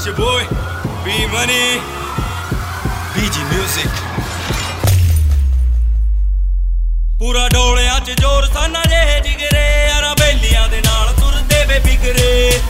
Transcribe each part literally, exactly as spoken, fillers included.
your boy, B Money, B G Music. ਪੂਰਾ ਡੋਲਿਆਂ ਚ ਜ਼ੋਰ ਸਾਨਾ ਜੇ ਜਿਗਰੇ ਯਾਰਾਂ ਬੇਲੀਆਂ ਦੇ ਨਾਲ ਤੁਰਦੇ ਵੇ ਬਿਗਰੇ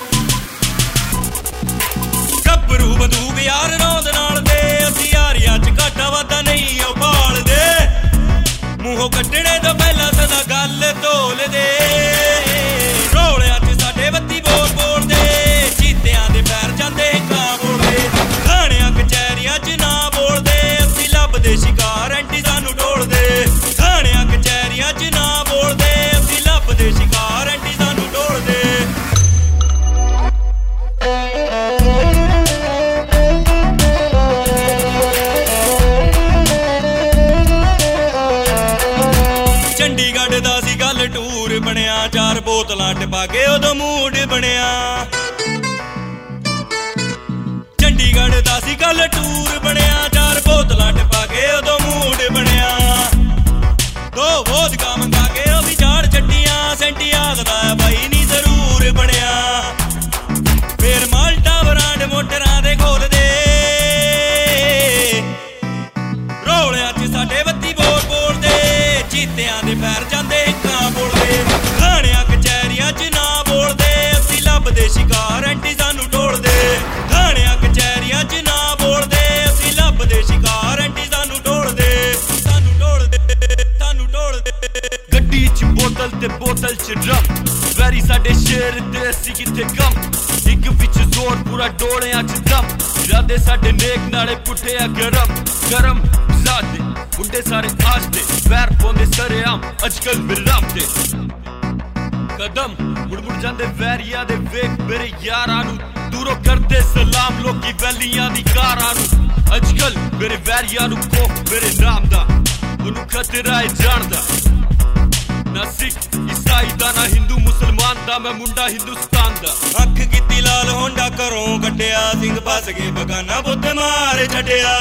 ਗੱਭਰੂ ਬੰਦੂਕ ਯਾਰ ਰੌਂਦ ਨਾਲ ਦੇ ਅਸੀਂ ਯਾਰੀਆਂ ਚ ਘਾਟਾ ਵਾਧਾ ਨਹੀਂ ਉਹ ਭਾਲਦੇ ਮੂੰਹੋਂ ਕੱਢਣੇ ਤੋਂ ਪਹਿਲਾਂ ਸਦਾ ਗੱਲ ਢੋਲਦੇ ਰੋਲਿਆਂ ਚ ਸਾਡੇ ਬੱਤੀ ਬੋਲ ਬੋਲਦੇ ਚੀਤਿਆਂ ਦੇ ਪੈਰ ਜਾਂਦੇ ਕਾਂ ਬੋਲਦੇ ਥਾਣਿਆਂ ਕਚਹਿਰੀਆਂ ਚ ਨਾ ਬੋਲਦੇ ਅਸੀਂ ਲੱਭਦੇ ਸ਼ਿਕਾਰ ਐਂਟੀ ਸਾਨੂੰ ਢੋਲਦੇ ਥਾਣਿਆਂ ਕਚਹਿਰੀਆਂ ਚ ਨਾ ਬੋਲਦੇ ਅਸੀਂ ਲੱਭਦੇ ਸ਼ਿਕਾਰ ਐਂਟੀ ਸਾਨੂੰ ਢੋਲਦੇ ਚੰਡੀਗੜ੍ਹ ਦਾ ਸੀ ਗੱਲ ਟੂਰ ਬਣਿਆ ਚਾਰ ਬੋਤਲਾਂ ਟਪਾ ਕੇ ਉਦੋਂ ਮੂਡ ਬਣਿਆ ਚੰਡੀਗੜ੍ਹ ਦਾ ਸੀ ਗੱਲ ਟੂਰ ਬਣਿਆ ਚਾਰ ਬੋਤਲਾਂ ਟਪਾ ਕੇ ਉਦੋਂ ਮੂਡ ਬਣਿਆ ਦੋ ਵੋਦਕਾ ਮੰਗਾ ਕੇ ਉਹ ਵੀ ਝਾੜ ਛੱਡੀਆਂ ਸੈਂਟੀ ਆਖਦਾ ਹੈ ਬਾਈ ਨੀ ਜ਼ਰੂਰ ਬਣਿਆ ਫੇਰ ਮਾਲਟਾ ਬਰਾਂਡ ਮੋਟਰਾਂ ਦੇ ਖੋਲਦੇ ਰੋਲਿਆਂ ਚ ਸਾਡੇ ਬੱਤੀ ਬੋਲ ਬੋਲਦੇ ਚੀਤਿਆਂ ਦੇ ਪੈਰ ਜਾਂਦੇ ਕਾਂ ਬੋਲਦੇ ਥਾਣਿਆਂ ਕਚਹਿਰੀਆਂ ਚ ਨਾ ਬੋਲਦੇ ਅਸੀਂ ਲੱਭਦੇ ਸ਼ਿਕਾਰ ਐਂਟੀ ਸਾਨੂੰ ਢੋਲਦੇ ਥਾਣਿਆਂ ਕਚਹਿਰੀਆਂ ਚ ਨਾ ਬੋਲਦੇ ਅਸੀਂ ਲੱਭਦੇ ਸ਼ਿਕਾਰ ਐਂਟੀ ਸਾਨੂੰ ਢੋਲਦੇ ਸਾਨੂੰ ਢੋਲਦੇ ਸਾਨੂੰ ਢੋਲਦੇ ਗੱਡੀ ਚ ਬੋਤਲ ਤੇ ਬੋਤਲ ਚ ਰਮ ਵੈਰੀ ਸਾਡੇ ਸ਼ੇਰ ਤੇ ਅਸੀਂ ਕਿੱਥੇ ਕਮ ਇੱਕ ਵਿੱਚ ਜ਼ੋਰ ਪੂਰਾ ਡੋਲਿਆਂ ਚ ਦਮ ਇਰਾਦੇ ਸਾਡੇ ਨੇਕ ਨਾਲੇ ਪੁੱਟਿਆ ਗਰਮ ਗਰਮ ਜ਼ਾਦੇ ਮੁੰਡੇ ਸਾਰੇ ਆਜ ਦੇ ਵੈਰ ਪਾਉਂਦੇ ਸਰੇਆਮ ਅੱਜ ਕੱਲ ਵਿਰਾਮ ਤੇ ਕਦਮ ਮੁੜ ਮੁੜ ਜਾਂਦੇ ਵੈਰੀਆਂ ਦੇ ਵੇਖ ਮੇਰੇ ਯਾਰਾਂ ਨੂੰ ਦੂਰੋਂ ਕਰਦੇ ਸਲਾਮ ਲੋਕੀ ਵੈਲੀਆਂ ਦੀ ਕਾਰਾਂ ਨੂੰ ਅੱਜ ਕੱਲ ਮੇਰੇ ਵੈਰੀਆਂ ਨੂੰ ਕੋਹ ਮੇਰੇ ਨਾਮ ਦਾ ਉਹਨੂੰ ਖਤਰਾ ਹੈ ਜਾਣਦਾ ਨਾ ਸਿੱਖ ਈਸਾਈ ਦਾ ਨਾ ਹਿੰਦੂ ਮੁਸਲਮਾਨ ਦਾ ਮੈਂ ਮੁੰਡਾ ਹਿੰਦੁਸਤਾਨ ਦਾ ਅੱਖ ਕੀਤੀ ਲਾਲ ਹੋਂਡਾ ਘਰੋਂ ਕੱਢਿਆ ਸਿੰਘ ਫਸ ਗਏ ਬਗਾਨਾ ਬੁੱਤ ਮਾਰ ਛੱਡਿਆ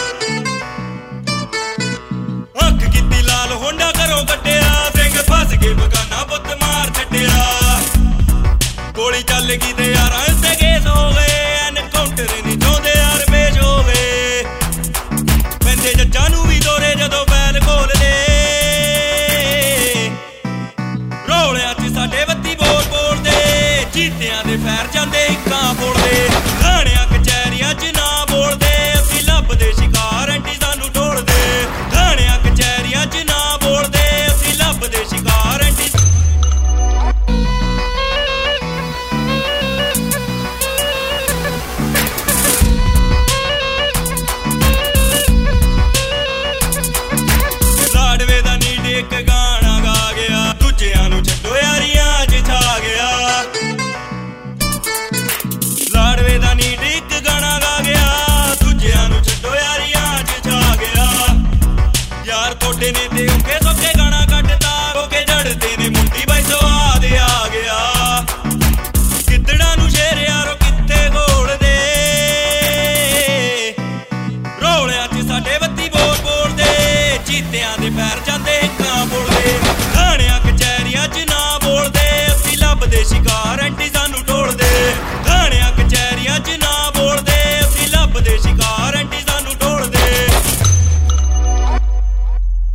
ਅੱਖ ਕੀਤੀ ਲਾਲ ਹੋਂਡਾ ਘਰੋਂ ਕੱਢਿਆ ਸਿੰਘ ਫਸ ਗਏ ਬਗਾਨਾ ਬੁੱਤ ਮਾਰ ਛੱਡਿਆ ਗੋਲੀ ਚੱਲ ਗਈ ਤੇ ਯਾਰਾਂ ਉੱਤੇ ਕੇਸ ਹੋ ਗਏ ਐਨਕਾਊਂਟਰ ਨਹੀਂ ਚਾਹੁੰਦੇ ਯਾਰ ਪੇਸ਼ ਹੋਵੇ ਪੈਂਦੇ ਜੱਜਾਂ ਨੂੰ ਵੀ ਦੋਰੇ ਜਦੋਂ ਬੈਲ ਖੋਲਦੇ ਰੋਲਿਆਂ ਚ ਸਾਡੇ ਬੱਤੀ ਬੋਲ ਬੋਲਦੇ ਚੀਤਿਆਂ ਦੇ ਪੈਰ ਜਾਂਦੇ ਕਾਂ ਬੋਲਦੇ ਥਾਣਿਆਂ ਕਚਹਿਰੀਆਂ ਚ ਨਾ ਬੋਲਦੇ ਅਸੀਂ ਲੱਭਦੇ ਸ਼ਿਕਾਰ ਐਂਟੀ ਸਾਨੂੰ ਢੋਲਦੇ ਥਾਣਿਆਂ ਕਚਹਿਰੀਆਂ ਚ ਨਾ ਬੋਲਦੇ ਅਸੀਂ ਲੱਭਦੇ ਸ਼ਿਕਾਰ ਐਂਟੀ ਲਾਡਵੇ ਦਾ ਨੀਡ ਇੱਕ ਗਾਣਾ ਗਾ ਗਿਆ ਦੂਜਿਆਂ ਨੂੰ ਛੱਡੋ ਯਾਰੀਆਂ ਚ ਛਾ ਗਿਆ ਲਾਡਵੇ ਦਾ ਨੀਡ ਇੱਕ ਗਾਣਾ ਗਾ ਗਿਆ ਦੂਜਿਆਂ ਨੂੰ ਛੱਡੋ ਯਾਰੀਆਂ ਚ ਛਾ ਗਿਆ ਯਾਰ ਤੁਹਾਡੇ ਨੇ ਤੇ ਉੱਕੇ ਸੌਕੇ ਗਾਣਾ